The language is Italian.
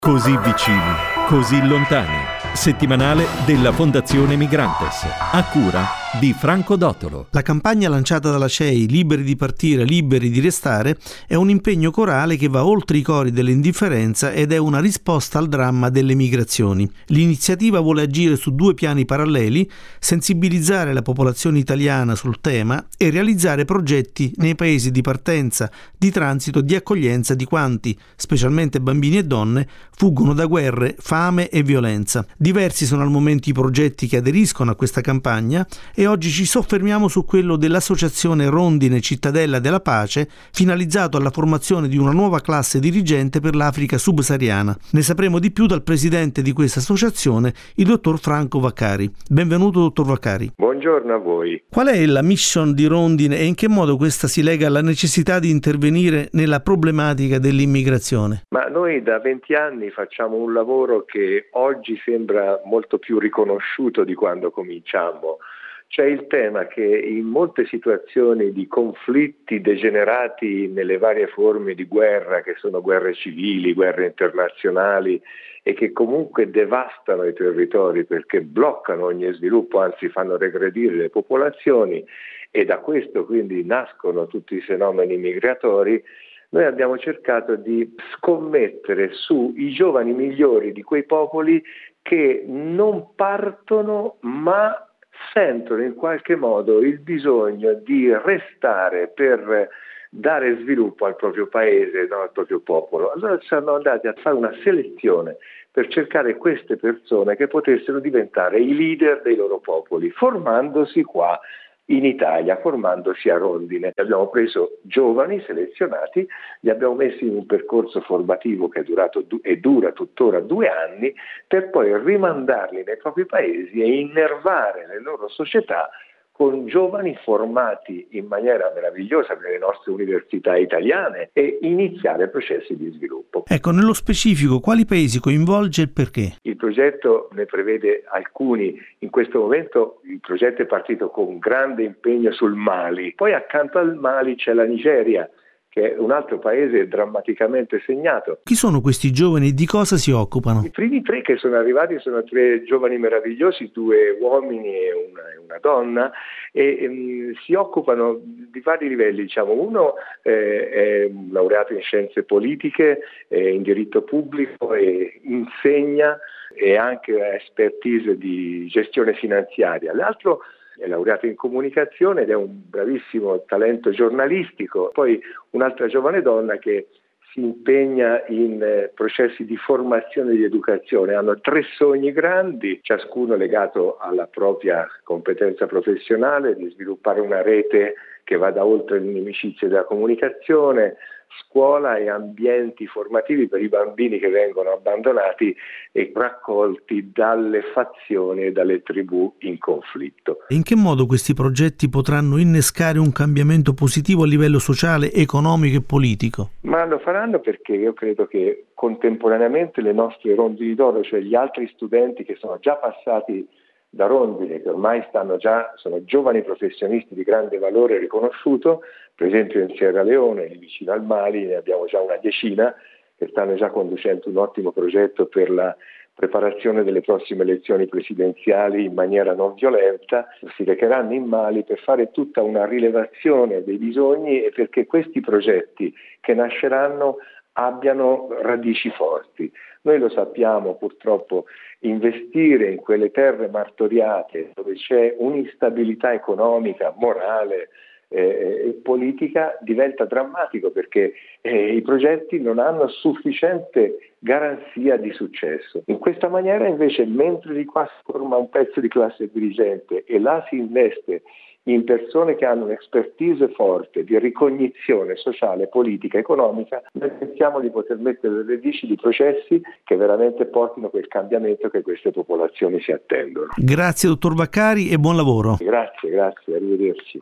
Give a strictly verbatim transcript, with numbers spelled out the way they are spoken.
Così vicini, così lontani. Settimanale della Fondazione Migrantes, a cura di Franco Dottolo. La campagna lanciata dalla C E I, Liberi di partire, liberi di restare, è un impegno corale che va oltre i cori dell'indifferenza ed è una risposta al dramma delle migrazioni. L'iniziativa vuole agire su due piani paralleli, sensibilizzare la popolazione italiana sul tema e realizzare progetti nei paesi di partenza, di transito, di accoglienza di quanti, specialmente bambini e donne, fuggono da guerre, fame e violenza. Diversi sono al momento i progetti che aderiscono a questa campagna e oggi ci soffermiamo su quello dell'Associazione Rondine Cittadella della Pace, finalizzato alla formazione di una nuova classe dirigente per l'Africa subsahariana. Ne sapremo di più dal presidente di questa associazione, il dottor Franco Vaccari. Benvenuto, dottor Vaccari. Buongiorno a voi. Qual è la mission di Rondine e in che modo questa si lega alla necessità di intervenire nella problematica dell'immigrazione? Ma noi da venti anni facciamo un lavoro che oggi sembra molto più riconosciuto di quando cominciammo. C'è il tema che in molte situazioni di conflitti degenerati nelle varie forme di guerra, che sono guerre civili, guerre internazionali, e che comunque devastano i territori perché bloccano ogni sviluppo, anzi fanno regredire le popolazioni, e da questo quindi nascono tutti i fenomeni migratori, noi abbiamo cercato di scommettere sui giovani migliori di quei popoli che non partono ma sentono in qualche modo il bisogno di restare per dare sviluppo al proprio paese, no, al proprio popolo. Allora siamo andati a fare una selezione per cercare queste persone che potessero diventare i leader dei loro popoli, formandosi qua in Italia, formandosi a Rondine. Abbiamo preso giovani selezionati, li abbiamo messi in un percorso formativo che è durato e dura tuttora due anni, per poi rimandarli nei propri paesi e innervare le loro società con giovani formati in maniera meravigliosa nelle nostre università italiane e iniziare processi di sviluppo. Ecco, nello specifico, quali paesi coinvolge e perché? Il progetto ne prevede alcuni. In questo momento il progetto è partito con grande impegno sul Mali. Poi accanto al Mali c'è la Nigeria, che è un altro paese drammaticamente segnato. Chi sono questi giovani e di cosa si occupano? I primi tre che sono arrivati sono tre giovani meravigliosi, due uomini e una, una donna, e, e si occupano di vari livelli. Diciamo, uno eh, è un laureato in scienze politiche, eh, in diritto pubblico, e insegna e ha anche expertise di gestione finanziaria. L'altro è laureato in comunicazione ed è un bravissimo talento giornalistico. Poi un'altra giovane donna che si impegna in eh, processi di formazione e di educazione. Hanno tre sogni grandi, ciascuno legato alla propria competenza professionale, di sviluppare una rete che vada oltre l'inimicizia della comunicazione, scuola e ambienti formativi per i bambini che vengono abbandonati e raccolti dalle fazioni e dalle tribù in conflitto. In che modo questi progetti potranno innescare un cambiamento positivo a livello sociale, economico e politico? Ma lo faranno perché io credo che contemporaneamente le nostre rondini d'oro, cioè gli altri studenti che sono già passati da Rondine, che ormai stanno già, sono giovani professionisti di grande valore riconosciuto, per esempio in Sierra Leone, lì vicino al Mali, ne abbiamo già una decina che stanno già conducendo un ottimo progetto per la preparazione delle prossime elezioni presidenziali in maniera non violenta. Si recheranno in Mali per fare tutta una rilevazione dei bisogni e perché questi progetti che nasceranno abbiano radici forti. Noi lo sappiamo, purtroppo investire in quelle terre martoriate dove c'è un'instabilità economica, morale eh, e politica diventa drammatico perché eh, i progetti non hanno sufficiente garanzia di successo. In questa maniera invece, mentre di qua si forma un pezzo di classe dirigente e là si investe in persone che hanno un'expertise forte di ricognizione sociale, politica, economica, noi pensiamo di poter mettere le radici di processi che veramente portino quel cambiamento che queste popolazioni si attendono. Grazie dottor Vaccari e buon lavoro. Grazie, grazie, arrivederci.